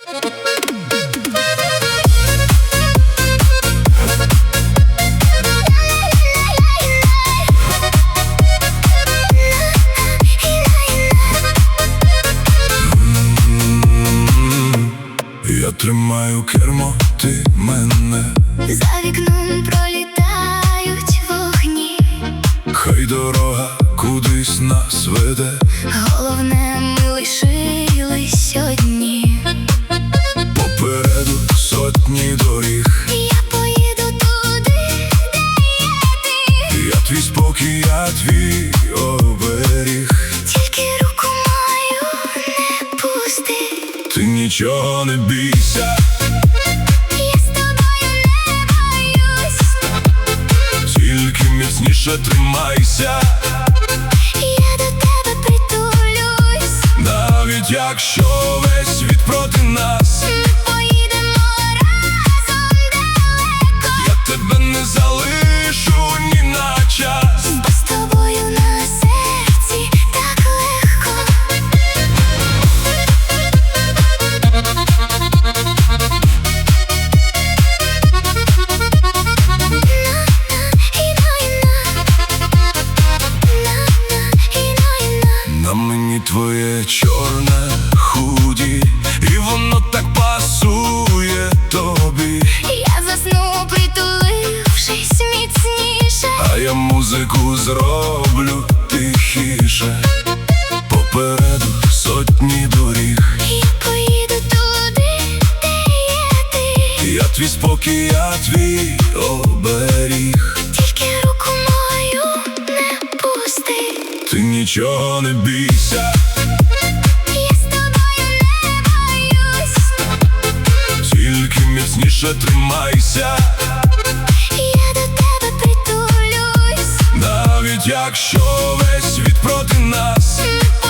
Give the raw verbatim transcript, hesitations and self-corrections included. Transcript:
Я тримаю кермо, ти мене. За вікном пролітають вогні. Хай дорога кудись нас веде. Головне, ми лишились одні. Попереду сотні доріг. Я поїду туди, де є ти. Я твій спокій, я твій оберіг. Тільки руку мою не пусти. Ти нічого не бійся. Я з тобою не боюсь. Тільки міцніше тримайся. Я до тебе притулюсь. Навіть якщо весь світ проти нас, Ми поїдемо разом далеко. я тебе не залишу ні на час. Бо з тобою на серці так легко. На мені твоє чорне худі, і воно так пасує тобі. Я засну, притулившись міцніше. А я музику зроблю тихіше. Попереду сотні доріг. Я поїду туди, де є ти. Я твій спокій, я твій оберіг. Тільки руку мою не пусти. Ти нічого не бійся. Я з тобою не боюсь. Тільки міцніше тримайся. Я до тебе притулюсь. Навіть якщо весь світ проти нас, Ми